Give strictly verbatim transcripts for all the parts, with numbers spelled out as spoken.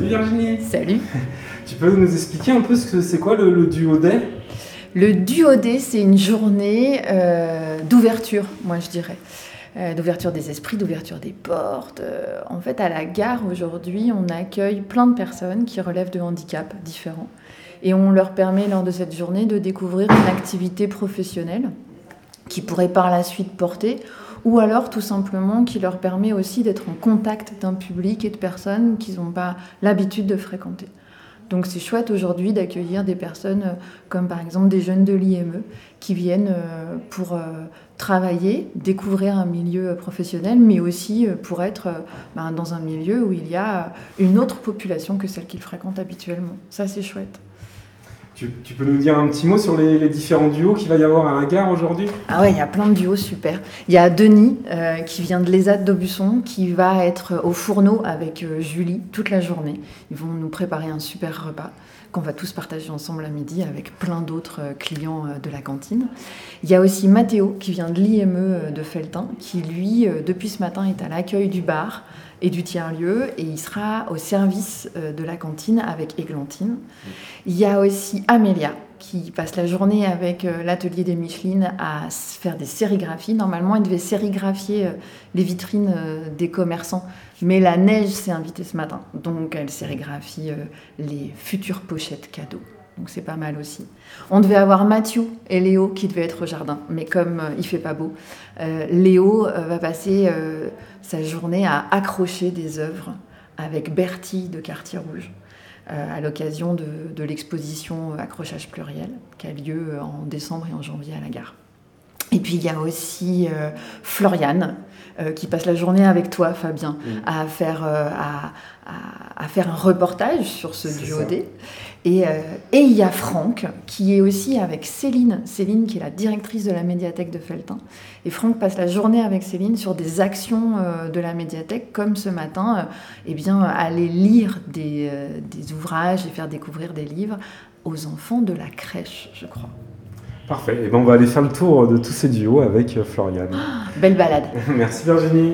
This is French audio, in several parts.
Virginie. Salut. Tu peux nous expliquer un peu ce que c'est quoi le, le Duo Day? Le Duo Day, c'est une journée euh, d'ouverture, moi je dirais. Euh, d'ouverture des esprits, d'ouverture des portes. Euh, en fait, à la gare, aujourd'hui, on accueille plein de personnes qui relèvent de handicaps différents. Et on leur permet, lors de cette journée, de découvrir une activité professionnelle qui pourrait par la suite porter, ou alors tout simplement qui leur permet aussi d'être en contact d'un public et de personnes qu'ils n'ont pas l'habitude de fréquenter. Donc c'est chouette aujourd'hui d'accueillir des personnes comme par exemple des jeunes de l'I M E qui viennent pour travailler, découvrir un milieu professionnel, mais aussi pour être ben, dans un milieu où il y a une autre population que celle qu'ils fréquentent habituellement. Ça c'est chouette. Tu, tu peux nous dire un petit mot sur les, les différents duos qu'il va y avoir à la gare aujourd'hui? Ah ouais, il y a plein de duos super. Il y a Denis euh, qui vient de l'ESAT d'Aubusson qui va être au fourneau avec euh, Julie toute la journée. Ils vont nous préparer un super repas qu'on va tous partager ensemble à midi avec plein d'autres euh, clients euh, de la cantine. Il y a aussi Mathéo qui vient de l'I M E de Felletin qui lui, euh, depuis ce matin, est à l'accueil du bar et du tiers-lieu, et il sera au service de la cantine avec Églantine. Il y a aussi Amélia, qui passe la journée avec l'atelier des Micheline à faire des sérigraphies. Normalement, elle devait sérigraphier les vitrines des commerçants, mais la neige s'est invitée ce matin, donc elle sérigraphie les futures pochettes cadeaux. Donc c'est pas mal aussi. On devait avoir Mathieu et Léo qui devaient être au jardin, mais comme euh, il fait pas beau, euh, Léo euh, va passer euh, sa journée à accrocher des œuvres avec Bertie de Quartier Rouge euh, à l'occasion de, de l'exposition Accrochage pluriel qui a lieu en décembre et en janvier à la gare. Et puis il y a aussi euh, Floriane euh, qui passe la journée avec toi, Fabien, mmh. à, faire, euh, à, à, à faire un reportage sur ce Duo Day. Et, euh, et il y a Franck qui est aussi avec Céline, Céline qui est la directrice de la médiathèque de Felletin. Et Franck passe la journée avec Céline sur des actions euh, de la médiathèque, comme ce matin, euh, eh bien, aller lire des, euh, des ouvrages et faire découvrir des livres aux enfants de la crèche, je crois. Parfait, et ben on va aller faire le tour de tous ces duos avec Floriane. Oh, belle balade. Merci Virginie.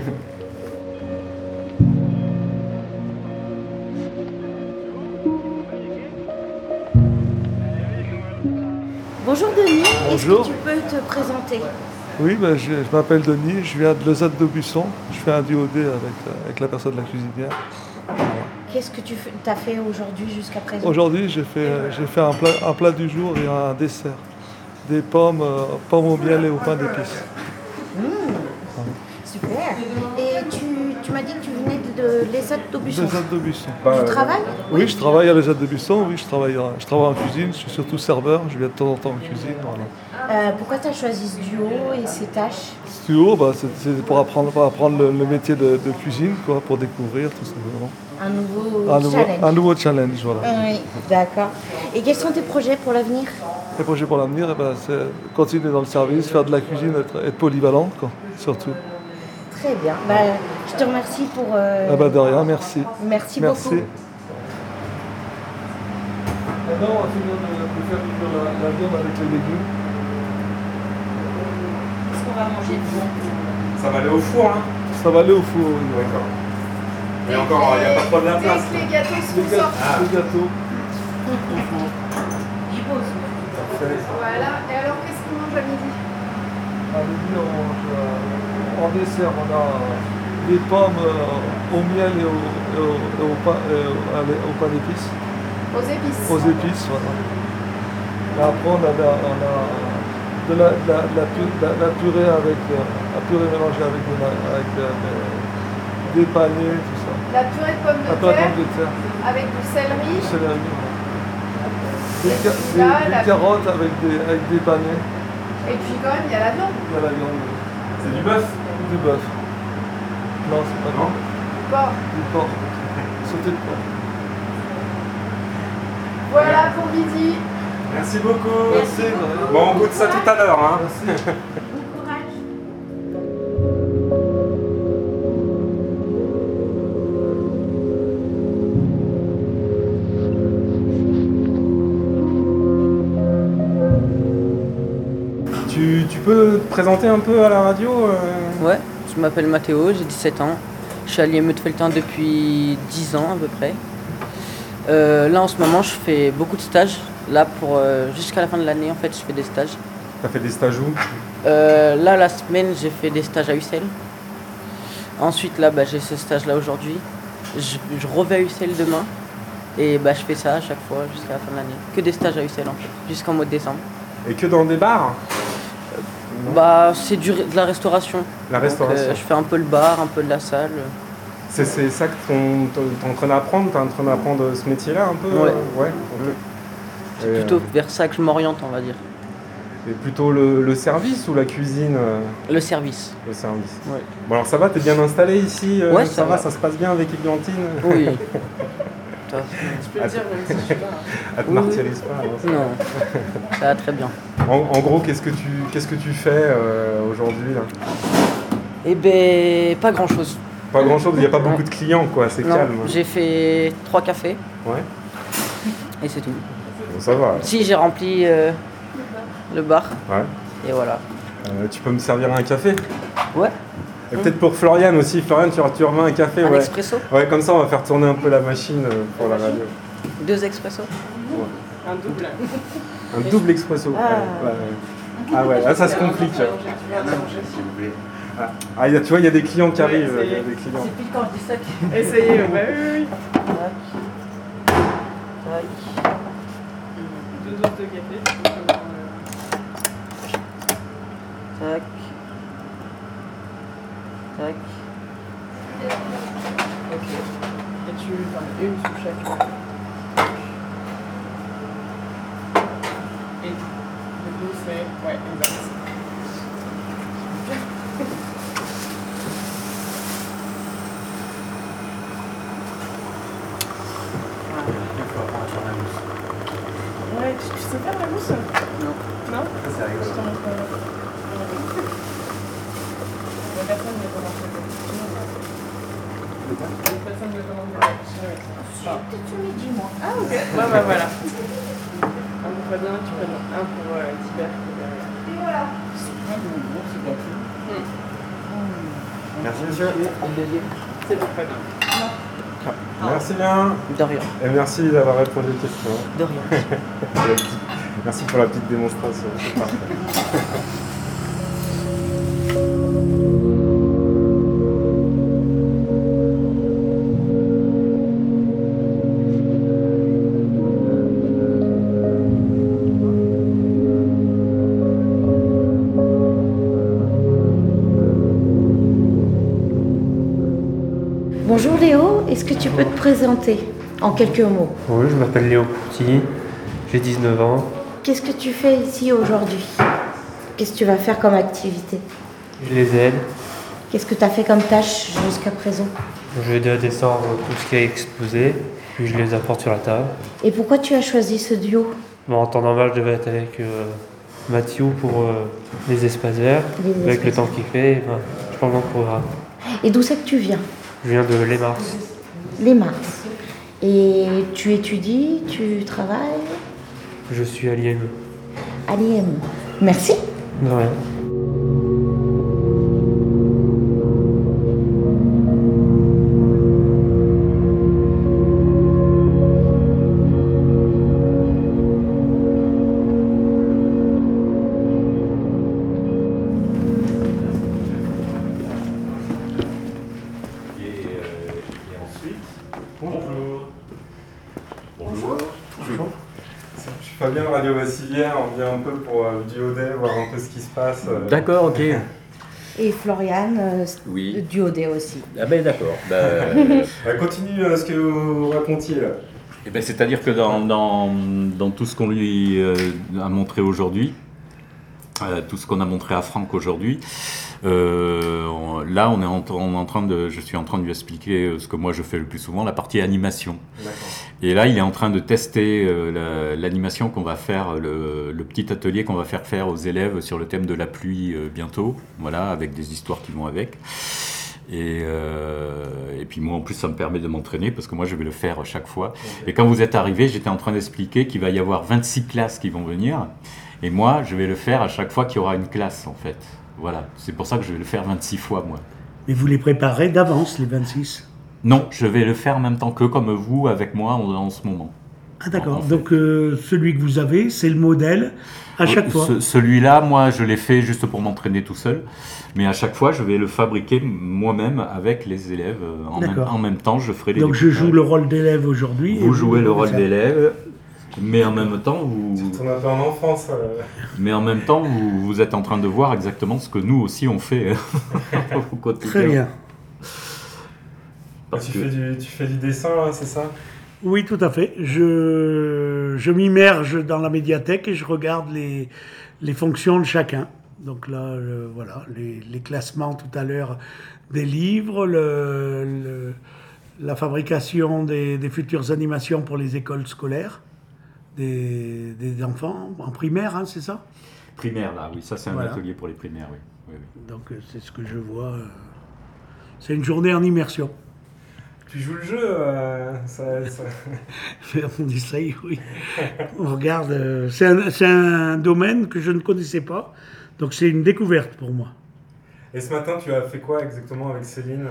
Bonjour Denis, Bonjour. Est-ce que tu peux te présenter? Oui, ben, je, je m'appelle Denis, je viens de l'ESAT d'Aubusson. Je fais un Duo Day avec, avec la personne de la cuisinière. Voilà. Qu'est-ce que tu as fait aujourd'hui jusqu'à présent? Aujourd'hui, j'ai fait, j'ai fait un, plat, un plat du jour et un dessert. Des pommes, euh, pommes au miel et au pain d'épices. Mmh, super. Et tu, tu m'as dit que tu venais de, de l'ESAT d'Aubusson. L'ESAT d'Aubusson. Tu travailles? Oui, je travaille à l'ESAT d'Aubusson. Oui, je travaille, je travaille en cuisine. Je suis surtout serveur. Je viens de temps en temps en cuisine. Voilà. Euh, pourquoi tu as choisi ce duo et ces tâches? Ce duo, bah, c'est, c'est pour apprendre, pour apprendre le, le métier de, de cuisine, quoi, pour découvrir tout simplement. Un nouveau un challenge. Nouveau, un nouveau challenge, voilà. Oui, d'accord. Et quels sont tes projets pour l'avenir? Les projets pour l'avenir, eh ben, c'est continuer dans le service, faire de la cuisine, être, être polyvalent, quoi, surtout. Très bien. Bah, je te remercie pour... Euh... Ah bah de rien, merci. Merci, merci. beaucoup. Maintenant, on va finir de faire la, la viande avec les légumes. Qu'est-ce qu'on va manger de bon? Ça va aller au four, hein? Ça va aller au four, oui. D'accord. Mais encore, il n'y a pas trop de la place. Les gâteaux sont Les, ga- ah. les gâteaux. Il pose. Parfait. Voilà, et alors qu'est-ce qu'on mange à midi? À midi, on mange, euh, en dessert, on a des pommes euh, au miel et au, et au, et au pain, euh, au pain d'épices. Aux épices. Aux épices, voilà. Et après, on a, la, on a de la, la, la, la, la purée avec euh, la purée mélangée avec, de la, avec de, de, des panais, tout ça. La purée de pommes de La purée de terre pommes de terre, avec du céleri. du céleri, voilà. Des, ca- puis des, là, des la- carottes avec des, avec des panais. Et puis quand même, il y a la viande. Il y a la viande. C'est du bœuf? Du bœuf. Non, c'est pas Non. Du porc. du porc. Sauté de porc. Voilà pour midi. Merci beaucoup. Merci. Vraiment. Bon, on goûte ça tout à l'heure, hein? Merci. Bon courage. Tu, tu peux te présenter un peu à la radio euh... Ouais, je m'appelle Mathéo, j'ai dix-sept ans. Je suis à l'I M E de Felletin depuis dix ans à peu près. Euh, là en ce moment je fais beaucoup de stages. Là pour euh, jusqu'à la fin de l'année en fait je fais des stages. T'as fait des stages où? Euh, là la semaine j'ai fait des stages à U C L. Ensuite là bah, j'ai ce stage là aujourd'hui. Je, je reviens à U C L demain. Et bah, je fais ça à chaque fois jusqu'à la fin de l'année. Que des stages à U C L en fait, jusqu'en mois de décembre. Et que dans des bars? Bah c'est du, de la restauration. La restauration. Donc, euh, je fais un peu le bar, un peu de la salle. C'est c'est ça que ton- ton- t'es en train d'apprendre? T'es en train d'apprendre ce métier-là un peu? Ouais. euh, ouais. Ok. C'est Et, plutôt euh, vers ça que je m'oriente on va dire. et plutôt le, le service ou la cuisine? euh, Le service. Le service. Ouais. Bon alors ça va, t'es bien installé ici? euh, Ouais, ça, ça va, va. ça se passe bien avec Églantine? Oui. Toi, Tu peux le dire même si je suis pas. Elle te Oui, martyrise pas, non, non, ça va très bien. En, en gros, qu'est-ce que tu, qu'est-ce que tu fais euh, aujourd'hui là? Eh ben pas grand chose. Pas grand-chose, il n'y a pas beaucoup de clients, quoi, c'est Non, calme. j'ai fait trois cafés Ouais, et c'est tout. bon, ça va. Si j'ai rempli euh, le bar Ouais. et voilà. Euh, tu peux me servir un café? Ouais. Et peut-être pour Florian aussi. Florian, tu, tu remets un café, Un ouais. expresso, Ouais, comme ça, on va faire tourner un peu la machine euh, pour la radio. deux expressos. Un double. Un double expresso. Ah. Ouais, ouais. Ah ouais, là, ça se complique. Ah, ah, il y a- tu vois, il y a des clients qui Ouais, arrivent. ça y Il y a est. des clients. Depuis quand je dis ça que... Essayez, bah oui, oui. Tac. Tac. Deux doses de café. Tac. Tac. Ok. Et tu enfin, une sous chaque. Et du coup, c'est. Ouais, exact. Ouais, tu, tu sais faire la mousse? Non. Non? C'est rigolo. Je t'en montrerai. La personne ne commande pas. La personne ne commande pas. Tu, tu me dis moi. Ah ok. Bah bah voilà. Un pour Fabien, tu prends un pour euh, Tibert. Et voilà. Merci, monsieur. C'est pour Fabien. Merci bien. De rien. Et merci d'avoir répondu aux questions. De rien. La petite- Merci pour la petite démonstration. C'est parfait. Bonjour Léo, est-ce que tu peux te présenter en quelques mots? Oui, je m'appelle Léo Courti, j'ai dix-neuf ans. Qu'est-ce que tu fais ici aujourd'hui? Qu'est-ce que tu vas faire comme activité? Je les aide. Qu'est-ce que tu as fait comme tâche jusqu'à présent? Je vais à descendre tout ce qui est exposé, puis je les apporte sur la table. Et pourquoi tu as choisi ce duo? Bon, en temps normal, je devais être avec euh, Mathieu pour euh, les espaces verts. Les Avec le espaces. temps qu'il fait, ben, je prends mon programme. Et d'où c'est que tu viens? Je viens de Les Mars. Les Mars. Et tu étudies, tu travailles Je suis à l'I M. à l'I M. Merci. De rien. Et, euh, et ensuite, bonjour. Bonjour. Bonjour. Je suis Fabien de Radio Vassilière, on vient un peu pour euh, le duo D, voir un peu ce qui se passe. euh. D'accord, ok. Et Floriane, euh, Oui. du O D aussi. Ah ben d'accord. Bah, euh, Euh, continue euh, ce que vous racontiez là. eh ben, c'est-à-dire que dans, dans, dans tout ce qu'on lui euh, a montré aujourd'hui, euh, tout ce qu'on a montré à Franck aujourd'hui, euh, on- là on est, en, on est en train de, je suis en train de lui expliquer euh, ce que moi je fais le plus souvent, la partie animation. D'accord. Et là, il est en train de tester euh, la- l'animation qu'on va faire, le, le petit atelier qu'on va faire faire aux élèves sur le thème de la pluie euh, bientôt, voilà, avec des histoires qui vont avec. Et, euh, et puis moi, en plus, ça me permet de m'entraîner parce que moi, je vais le faire chaque fois. Et quand vous êtes arrivé, j'étais en train d'expliquer qu'il va y avoir vingt-six classes qui vont venir. Et moi, je vais le faire à chaque fois qu'il y aura une classe, en fait. Voilà, c'est pour ça que je vais le faire vingt-six fois, moi. Et vous les préparez d'avance, les vingt-six? Non, je vais le faire en même temps que comme vous, avec moi, en, en ce moment. Ah d'accord, En fait. donc euh, celui que vous avez, c'est le modèle à chaque fois. Ce- Celui-là, moi, je l'ai fait juste pour m'entraîner tout seul. Mais à chaque fois, je vais le fabriquer moi-même avec les élèves. euh, En, même, D'accord. en même temps, je ferai les Donc je joue le rôle d'élève aujourd'hui. et Vous jouez le rôle ça. d'élève, mais en même temps, vous, Tu retournes un peu en enfance. euh. mais en même temps, vous, vous êtes en train de voir exactement ce que nous aussi on fait au quotidien. Très bien. Parce tu, que- fais du, tu fais du dessin, là, c'est ça? Oui, tout à fait. Je, je m'immerge dans la médiathèque et je regarde les, les fonctions de chacun. Donc là, le- voilà, les, les classements tout à l'heure des livres, le, le- la fabrication des, des futures animations pour les écoles scolaires des, des enfants en primaire, hein, c'est ça? Primaire, là, oui, ça c'est un Voilà. atelier pour les primaires, oui. Oui, oui. Donc euh, c'est ce que je vois. euh, C'est une journée en immersion. Tu joues le jeu, euh, ça, ça- On essaye, oui. On regarde. euh, C'est un, c'est un domaine que je ne connaissais pas, donc c'est une découverte pour moi. Et ce matin, tu as fait quoi exactement avec Céline?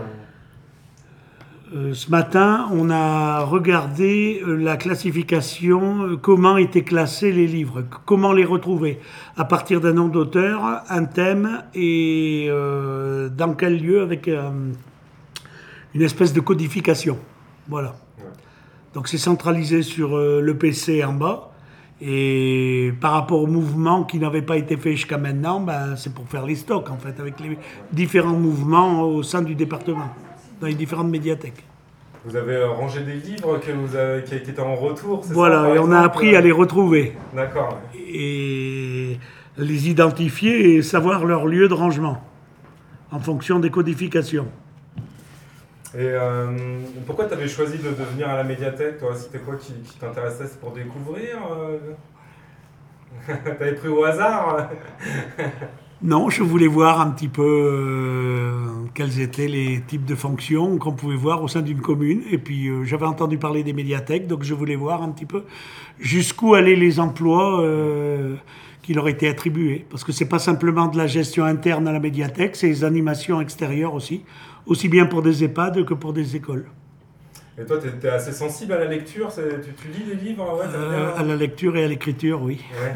Euh, ce matin, on a regardé euh, la classification, euh, comment étaient classés les livres, c- comment les retrouver, à partir d'un nom d'auteur, un thème et euh, dans quel lieu avec euh, une espèce de codification. Voilà. Ouais. Donc c'est centralisé sur euh, le P C en bas. Et par rapport aux mouvements qui n'avaient pas été faits jusqu'à maintenant, ben, c'est pour faire les stocks en fait, avec les différents mouvements au sein du département, dans les différentes médiathèques. Vous avez euh, rangé des livres que vous avez, qui, qui étaient en retour, c'est ça, Voilà, par et on a exemple, appris euh, à les retrouver D'accord. et les identifier et savoir leur lieu de rangement en fonction des codifications. Et euh, pourquoi tu avais choisi de, de venir à la médiathèque, toi? C'était quoi qui, qui t'intéressait? C'est pour découvrir euh... T'avais pris au hasard? Non, je voulais voir un petit peu euh, quels étaient les types de fonctions qu'on pouvait voir au sein d'une commune. Et puis euh, j'avais entendu parler des médiathèques, donc je voulais voir un petit peu jusqu'où allaient les emplois euh, qui leur étaient attribués. Parce que c'est pas simplement de la gestion interne à la médiathèque, c'est les animations extérieures aussi, aussi bien pour des EHPAD que pour des écoles. Et toi, t'es, t'es assez sensible à la lecture, c'est- tu, tu lis des livres? Ouais, t'aimes Euh, bien à la lecture et à l'écriture, oui. Ouais.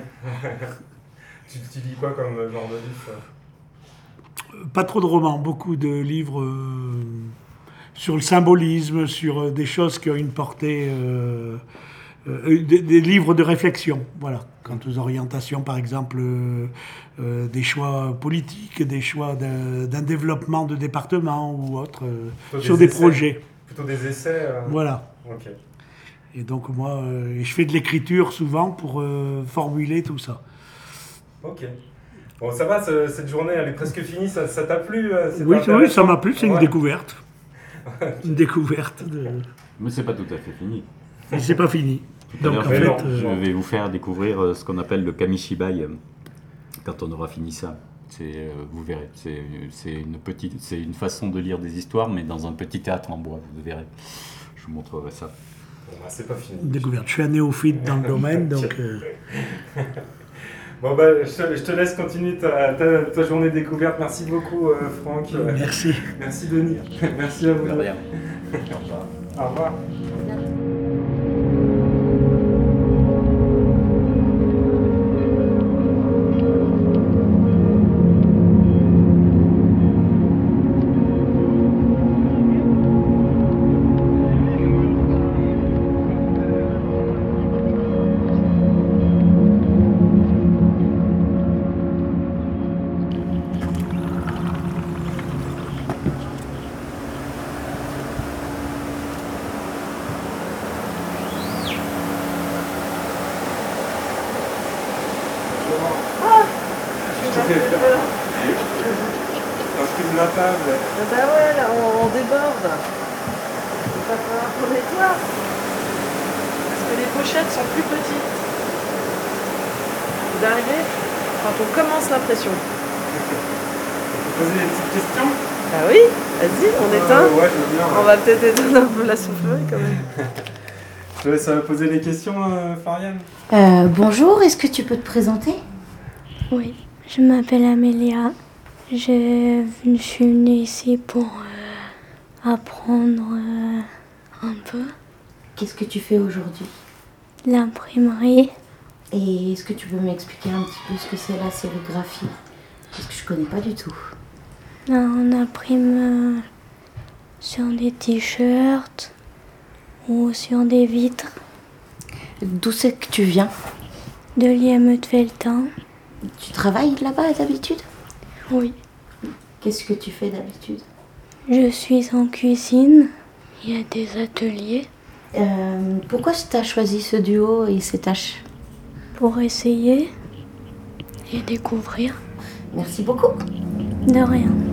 tu, tu lis quoi comme genre de livre, ça? Pas trop de romans, beaucoup de livres euh, sur le symbolisme, sur euh, des choses qui ont une portée, euh, euh, des, des livres de réflexion, voilà. Quant aux orientations, par exemple, euh, euh, des choix politiques, des choix d'un, d'un développement de département ou autre, euh, Plutôt sur des des essais. projets. Plutôt des essais euh, Voilà. Ok. Et donc moi, euh, je fais de l'écriture souvent pour euh, formuler tout ça. Ok. Bon, ça va, ce- cette journée, elle est presque finie, ça, ça t'a plu? euh, c'était Oui, oui, ça intéressant m'a plu, c'est une Ouais. découverte. Une découverte. De... Mais c'est pas tout à fait fini. Et c'est pas fini. Tout à Donc l'heure, en Mais fait, non, euh, je vais vous faire découvrir euh, ce qu'on appelle le kamishibai euh, quand on aura fini ça. C'est, euh, vous verrez, c'est, c'est une petite, c'est une façon de lire des histoires, mais dans un petit théâtre en bois. Vous verrez. Je vous montrerai ça. Bon, bah, c'est pas fini. une découverte. Je suis un néophyte dans le domaine, donc euh, Bon, bah, je te, je te laisse continuer ta, ta, ta journée découverte. Merci beaucoup, euh, Franck. Euh, merci. Merci, Denis. Merci à vous. De rien. Au revoir. Je te fais faire. Un truc de la table. Ah bah ouais, là, on, on déborde. Il va falloir qu'on nettoie. Parce que les pochettes sont plus petites. Vous arrivez quand on commence l'impression. Poser des petites questions? Ah oui, vas-y, on éteint. Euh, ouais, je veux bien. On va peut-être éteindre un peu la soufflerie quand même. Je te laisse euh, poser les questions, euh, Fariane. Euh, bonjour, est-ce que tu peux te présenter? Oui, je m'appelle Amélia. Je, je suis venue ici pour euh, apprendre euh, un peu Qu'est-ce que tu fais aujourd'hui? l'imprimerie. Et est-ce que tu peux m'expliquer un petit peu ce que c'est la sérigraphie? Parce que je connais pas du tout. Là, on imprime euh, sur des t-shirts ou sur des vitres. D'où c'est que tu viens? De l'I M E de Felletin. Tu travailles là-bas d'habitude? Oui. Qu'est-ce que tu fais d'habitude? Je suis en cuisine. Il y a des ateliers. Euh, pourquoi tu as choisi ce duo et ces tâches? Pour essayer et découvrir. Merci beaucoup. De rien.